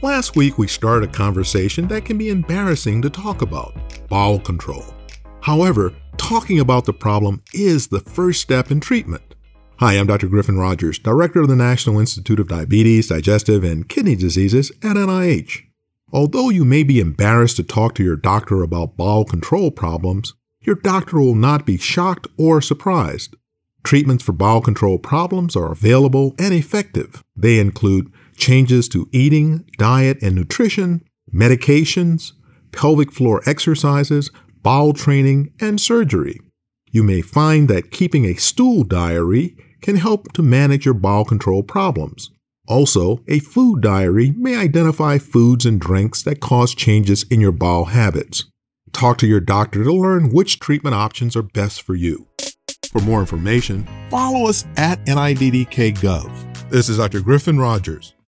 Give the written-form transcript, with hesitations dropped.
Last week, we started a conversation that can be embarrassing to talk about: bowel control. However, talking about the problem is the first step in treatment. Hi, I'm Dr. Griffin Rogers, Director of the National Institute of Diabetes, Digestive, and Kidney Diseases at NIH. Although you may be embarrassed to talk to your doctor about bowel control problems, your doctor will not be shocked or surprised. Treatments for bowel control problems are available and effective. They include changes to eating, diet, and nutrition, medications, pelvic floor exercises, bowel training, and surgery. You may find that keeping a stool diary can help to manage your bowel control problems. Also, a food diary may identify foods and drinks that cause changes in your bowel habits. Talk to your doctor to learn which treatment options are best for you. For more information, follow us at NIDDK.gov. This is Dr. Griffin Rogers.